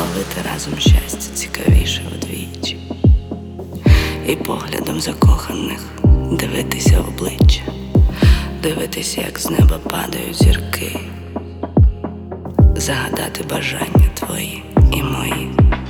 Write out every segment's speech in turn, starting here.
ловити разом щастя цікавіше вдвічі, і поглядом закоханих дивитися в обличчя, дивитися, як з неба падають зірки, загадати бажання твої і мої,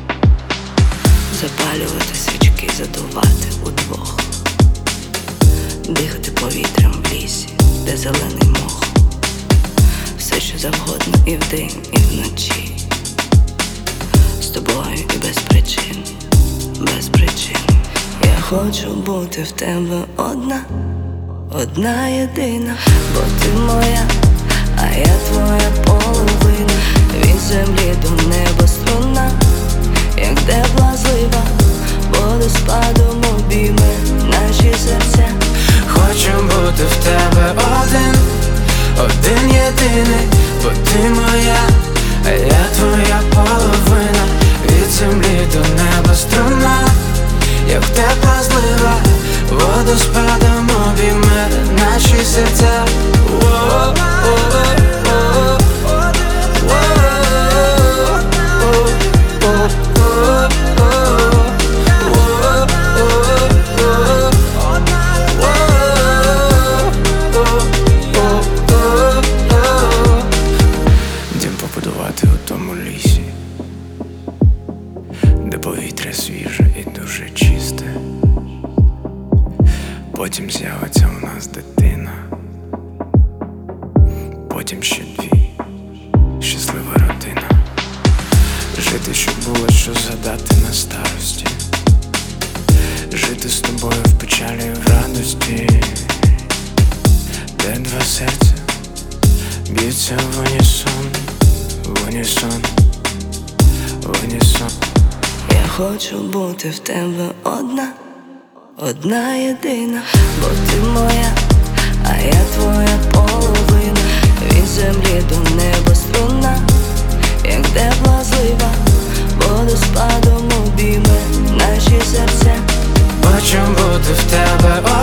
запалювати свічки, задувати удвох, дихати повітрям в лісі, де зелений мох, все, що завгодно і вдень, і вночі, з тобою і без причин, без причин. Я хочу бути в тебе одна, одна єдина, бо ти моя, а я твоя половина. Від землі до неба струна, як тепла злива, водоспадом обійме наші серця. Хочу бути в тебе один, один єдиний, бо ти моя, а я твоя половина. Від землі до неба струна, як тепла злива, водоспадом обійме наші серця. Дім побудувати у тому лісі, де повітря свіже і дуже чисте. Потім з'явиться у нас дитина, потім ще дві, щаслива родина. Жити, щоб було що згадати на старості, жити з тобою в печалі і в радості, де два серця б'ються в унісон, в унісон, в унісон. Я хочу бути в тебе одна, одна єдина, бо ти моя, а я твоя половина. Від землі до неба струна, як тепла злива, водоспадом обійме наші серця. Хочу бути в тебе